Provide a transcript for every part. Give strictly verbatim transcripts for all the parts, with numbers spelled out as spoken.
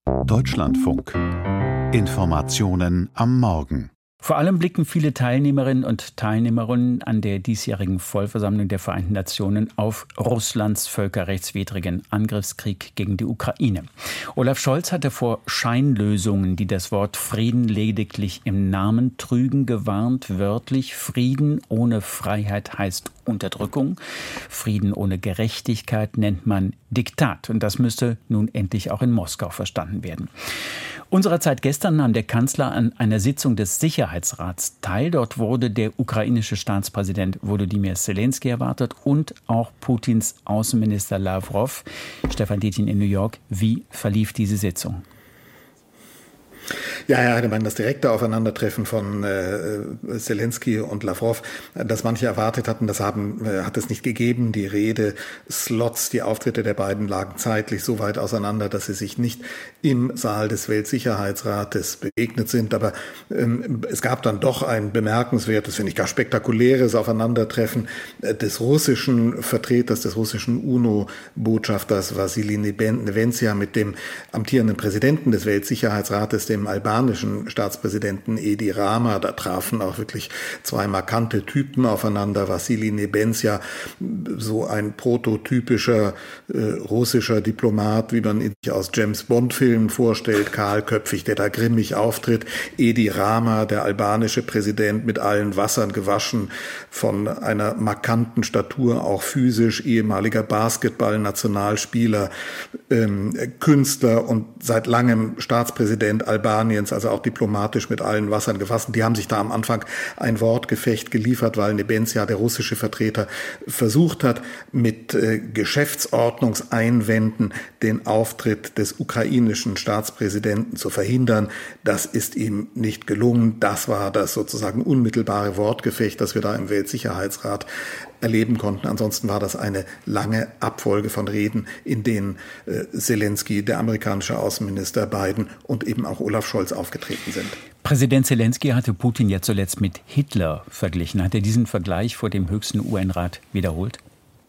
Deutschlandfunk. Informationen am Morgen. Vor allem blicken viele Teilnehmerinnen und Teilnehmerinnen an der diesjährigen Vollversammlung der Vereinten Nationen auf Russlands völkerrechtswidrigen Angriffskrieg gegen die Ukraine. Olaf Scholz hatte vor Scheinlösungen, die das Wort Frieden lediglich im Namen trügen, gewarnt. Wörtlich: Frieden ohne Freiheit heißt Unterdrückung. Frieden ohne Gerechtigkeit nennt man Diktat. Und das müsste nun endlich auch in Moskau verstanden werden. Unserer Zeit gestern nahm der Kanzler an einer Sitzung des Sicherheitsrats teil. Dort wurde der ukrainische Staatspräsident Volodymyr Zelensky erwartet und auch Putins Außenminister Lavrov. Stefan Detjen in New York. Wie verlief diese Sitzung? Ja, Herr Heidemann, das direkte Aufeinandertreffen von äh, Zelensky und Lavrov, das manche erwartet hatten, das haben, äh, hat es nicht gegeben. Die Redeslots, die Auftritte der beiden lagen zeitlich so weit auseinander, dass sie sich nicht im Saal des Weltsicherheitsrates begegnet sind. Aber ähm, es gab dann doch ein bemerkenswertes, finde ich gar spektakuläres Aufeinandertreffen äh, des russischen Vertreters, des russischen UNO-Botschafters Wassili Nevencia mit dem amtierenden Präsidenten des Weltsicherheitsrates, dem albanischen Staatspräsidenten Edi Rama. Da trafen auch wirklich zwei markante Typen aufeinander. Wassili Nevencia, so ein prototypischer äh, russischer Diplomat, wie man ihn sich aus James-Bond-Filmen vorstellt, kahlköpfig, der da grimmig auftritt. Edi Rama, der albanische Präsident, mit allen Wassern gewaschen, von einer markanten Statur, auch physisch, ehemaliger Basketball-Nationalspieler, ähm, Künstler und seit langem Staatspräsident Albaniens, also auch diplomatisch mit allen Wassern gewaschen. Die haben sich da am Anfang ein Wortgefecht geliefert, weil Nevencia, der russische Vertreter, versucht hat, mit äh, Geschäftsordnungseinwänden den Auftritt des ukrainischen Staatspräsidenten zu verhindern. Das ist ihm nicht gelungen. Das war das sozusagen unmittelbare Wortgefecht, das wir da im Weltsicherheitsrat erleben konnten. Ansonsten war das eine lange Abfolge von Reden, in denen äh, Zelensky, der amerikanische Außenminister Biden und eben auch Olaf Scholz aufgetreten sind. Präsident Zelensky hatte Putin ja zuletzt mit Hitler verglichen. Hat er diesen Vergleich vor dem höchsten U N-Rat wiederholt?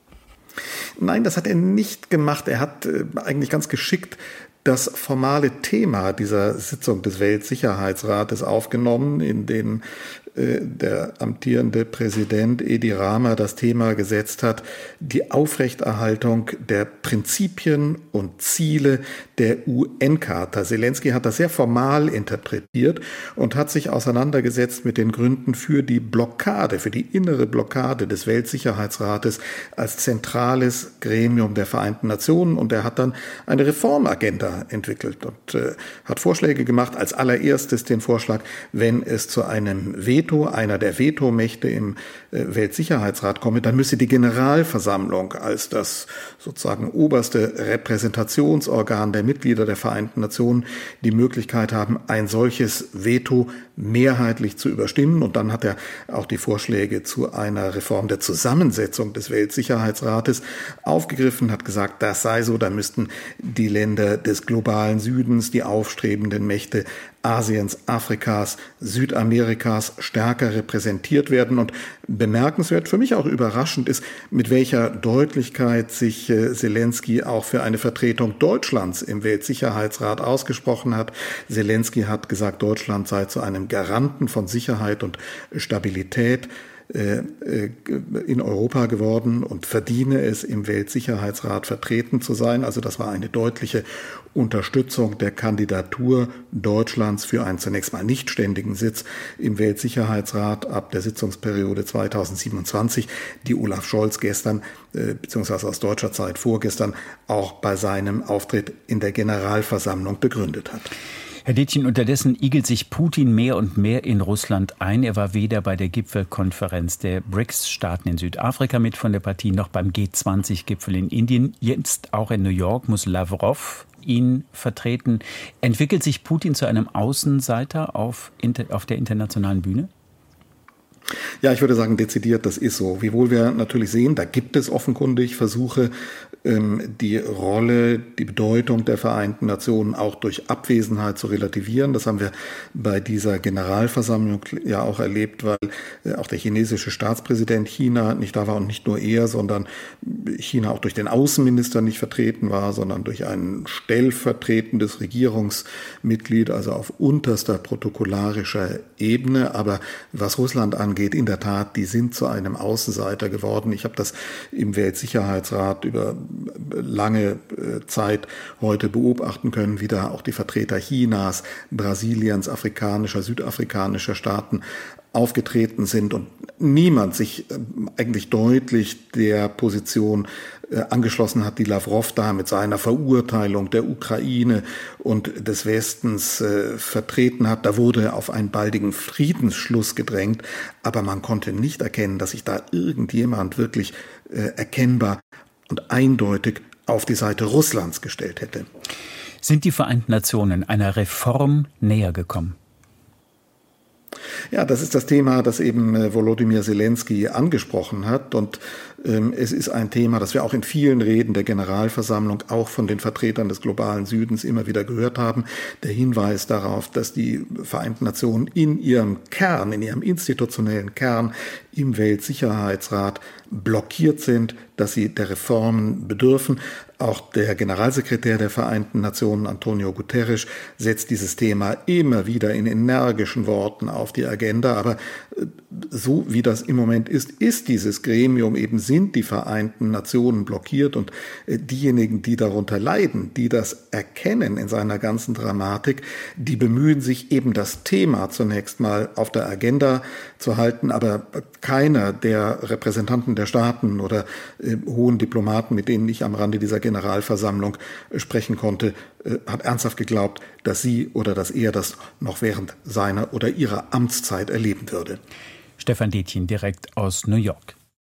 Nein, das hat er nicht gemacht. Er hat äh, eigentlich ganz geschickt das formale Thema dieser Sitzung des Weltsicherheitsrates aufgenommen, in den äh, der amtierende Präsident Edi Rama das Thema gesetzt hat, die Aufrechterhaltung der Prinzipien und Ziele der U N-Charta. Zelensky hat das sehr formal interpretiert und hat sich auseinandergesetzt mit den Gründen für die Blockade, für die innere Blockade des Weltsicherheitsrates als zentrales Gremium der Vereinten Nationen. Und er hat dann eine Reformagenda entwickelt und äh, hat Vorschläge gemacht. Als allererstes den Vorschlag, wenn es zu einem Veto, einer der Vetomächte im äh, Weltsicherheitsrat komme, dann müsse die Generalversammlung als das sozusagen oberste Repräsentationsorgan der Mitglieder der Vereinten Nationen die Möglichkeit haben, ein solches Veto mehrheitlich zu überstimmen. Und dann hat er auch die Vorschläge zu einer Reform der Zusammensetzung des Weltsicherheitsrates aufgegriffen, hat gesagt, das sei so, da müssten die Länder des globalen Südens, die aufstrebenden Mächte Asiens, Afrikas, Südamerikas stärker repräsentiert werden. Und bemerkenswert, für mich auch überraschend ist, mit welcher Deutlichkeit sich äh, Zelensky auch für eine Vertretung Deutschlands im Weltsicherheitsrat ausgesprochen hat. Zelensky hat gesagt, Deutschland sei zu einem Garanten von Sicherheit und Stabilität in Europa geworden und verdiene es, im Weltsicherheitsrat vertreten zu sein. Also das war eine deutliche Unterstützung der Kandidatur Deutschlands für einen zunächst mal nicht ständigen Sitz im Weltsicherheitsrat ab der Sitzungsperiode zweitausendsiebenundzwanzig, die Olaf Scholz gestern, beziehungsweise aus deutscher Zeit vorgestern, auch bei seinem Auftritt in der Generalversammlung begründet hat. Herr Detjen, unterdessen igelt sich Putin mehr und mehr in Russland ein. Er war weder bei der Gipfelkonferenz der B R I C S-Staaten in Südafrika mit von der Partie noch beim G zwanzig-Gipfel in Indien. Jetzt auch in New York muss Lavrov ihn vertreten. Entwickelt sich Putin zu einem Außenseiter auf, auf der internationalen Bühne? Ja, ich würde sagen, dezidiert, das ist so. Wiewohl wir natürlich sehen, da gibt es offenkundig Versuche, die Rolle, die Bedeutung der Vereinten Nationen auch durch Abwesenheit zu relativieren. Das haben wir bei dieser Generalversammlung ja auch erlebt, weil auch der chinesische Staatspräsident China nicht da war und nicht nur er, sondern China auch durch den Außenminister nicht vertreten war, sondern durch ein stellvertretendes Regierungsmitglied, also auf unterster protokollarischer Ebene. Aber was Russland angeht, in der Tat, die sind zu einem Außenseiter geworden. Ich habe das im Weltsicherheitsrat über lange Zeit heute beobachten können, wie da auch die Vertreter Chinas, Brasiliens, afrikanischer, südafrikanischer Staaten aufgetreten sind und niemand sich eigentlich deutlich der Position angeschlossen hat, die Lavrov da mit seiner Verurteilung der Ukraine und des Westens äh, vertreten hat. Da wurde auf einen baldigen Friedensschluss gedrängt, aber man konnte nicht erkennen, dass sich da irgendjemand wirklich äh, erkennbar und eindeutig auf die Seite Russlands gestellt hätte. Sind die Vereinten Nationen einer Reform näher gekommen? Ja, das ist das Thema, das eben äh, Volodymyr Zelensky angesprochen hat. Und ähm, es ist ein Thema, das wir auch in vielen Reden der Generalversammlung, auch von den Vertretern des globalen Südens immer wieder gehört haben. Der Hinweis darauf, dass die Vereinten Nationen in ihrem Kern, in ihrem institutionellen Kern im Weltsicherheitsrat blockiert sind, dass sie der Reformen bedürfen. Auch der Generalsekretär der Vereinten Nationen, Antonio Guterres, setzt dieses Thema immer wieder in energischen Worten auf die Agenda. Aber so wie das im Moment ist, ist dieses Gremium eben, sind die Vereinten Nationen blockiert. Und diejenigen, die darunter leiden, die das erkennen in seiner ganzen Dramatik, die bemühen sich eben das Thema zunächst mal auf der Agenda zu halten. Aber keiner der Repräsentanten der Staaten oder äh, hohen Diplomaten, mit denen ich am Rande dieser Generalversammlung äh, sprechen konnte, äh, hat ernsthaft geglaubt, dass sie oder dass er das noch während seiner oder ihrer Amtszeit erleben würde. Stefan Detjen direkt aus New York.